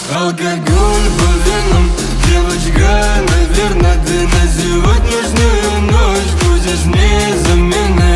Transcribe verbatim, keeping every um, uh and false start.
Алкоголь по венам, девочка, наверное, ты на сегодняшнюю ночь будешь мне заменой.